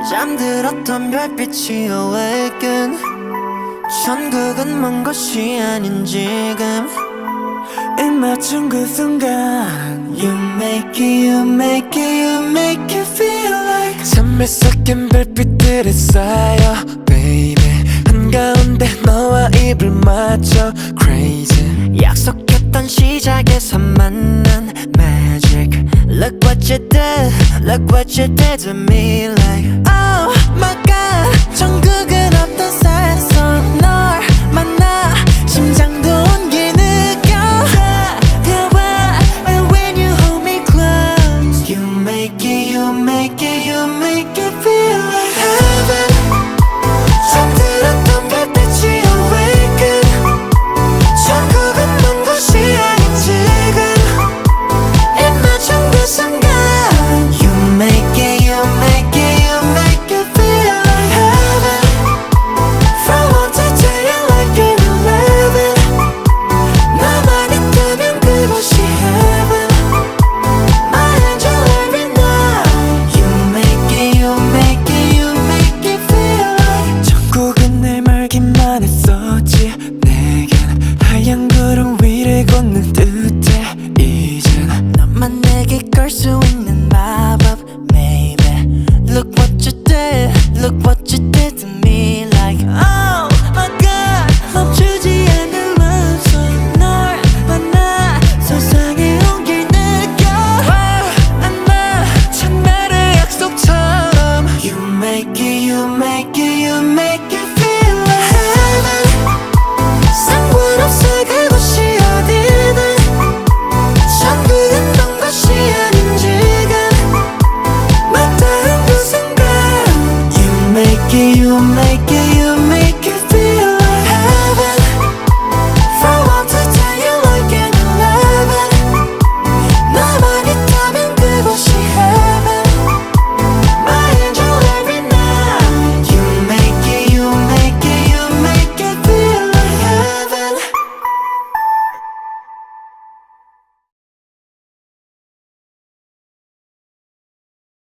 잠들었던 별빛이 awaken. 천국은 먼 곳이 아닌 지금 입 맞춘 그 순간 You make it, you make it, you make it feel like 잠에 섞인 별빛들이 쌓여 baby 한가운데 너와 입을 맞춰 crazy 약속했던 시작에서 만난 magic. Look what you did, look what you did to me like oh my god. 천국은 없던 산에서 널 만나 심장도 온기 느껴 가벼워 when you hold me close. You make it, you make it, you make it feel like heaven 잠들었던 별빛이 awaken. 천국은 먼 곳이 아닌 지금 입 맞춘 그 순간 You make it, you make it, you make it feel like heaven From 1 to 10 you're like an 11 나만 있다면 그곳이 heaven my angel every night. You make it, you make it, you make it feel like 천국은 내 말기만 했었지 내겐 하얀 구름 위를 걷는